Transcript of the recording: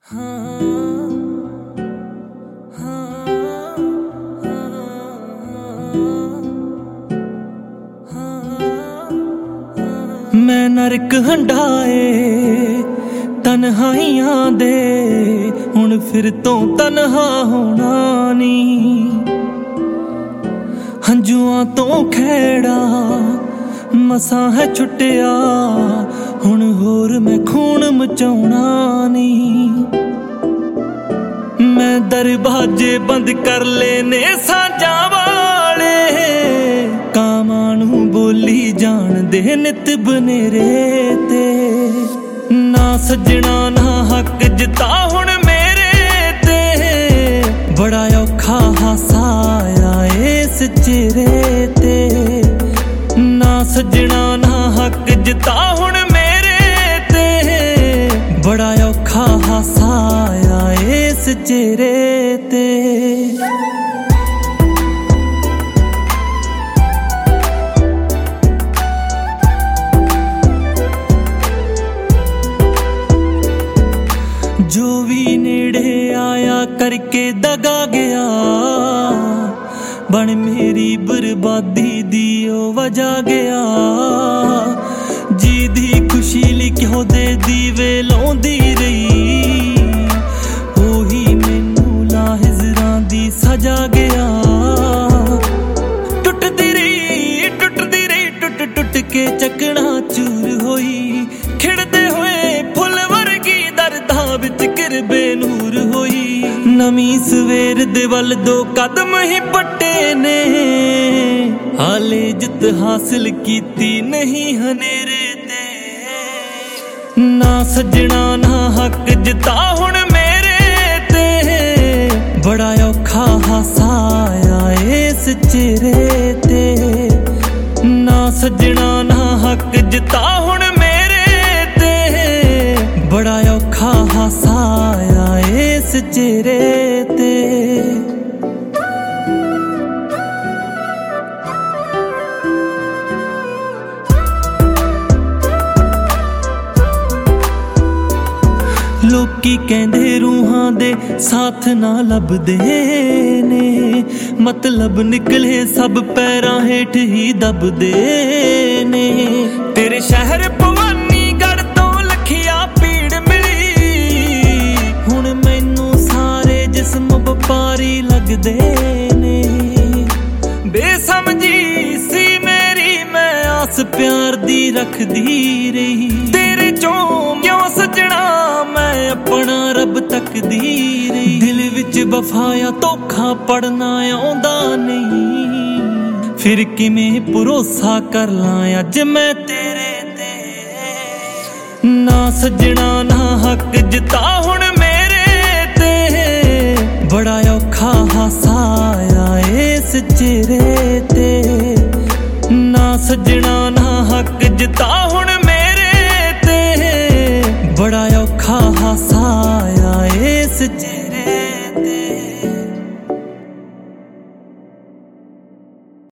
मैं नरक हंडाए तन्हाइयां दे हुण फिर तो तन्हा होना नी। हंजुआं तो खैड़ा मसा है छुटिया हुण होर मैं खून मचाउणा नी। मैं दरवाजे बंद कर लेने साजां वाले कामां नूं बोली जान दे नित बनेरे ते। ना सजना ना हक जिता हुण मेरे ते बड़ा औखा हासा आया इस चेहरे ते। ना सजना ना हक जिता हुण मेरे ते बड़ा औखा हासा आया इस चेहरे ते। जो भी नेड़े आया करके दगा गया बन मेरी बर्बादी दी ओ वजह गया। जी दी खुशी लिखो दे दीवे लाउंदी रही ओही मैनू लाहिज़रां दी सजा गया। टुटदी रही टुट टुट के चकना चूर होई खिड़दे होए फुल वर्गी दर्दां विच बेनूर होई। नवी सवेर दे वल दो कदम ही पट्टे ने हाले जित हासिल कीती नहीं हनेरे ते। ना सजना ना हक जिता हुण मेरे ते बड़ा औखा हासा आया इस चेहरे ते। ना सजना ना हक जिता हुण मेरे ते बड़ा औखा हासा आया इस चेहरे ते। लोकी कहंदे रूहां दे साथ ना लभदे ने मतलब निकले सब पैरां हेठ ही दबदे ने। तेरे शहर भवानीगढ़ तो लखिया पीड़ मिली हुण मैनू सारे जिस्म वपारी लगदे ने। बेसमझी सी मेरी मैं आस प्यार दी रखदी रही तेरे चों क्यों सजना मैं अपना रब तकदी रही। दिल विच वफाया धोखा पड़ना आउंदा नहीं फिर किवें भरोसा कर लां अज मैं तेरे ते। ना सजना ना हक जिता हुण मेरे ते बड़ा औखा हासा आया इस चेहरे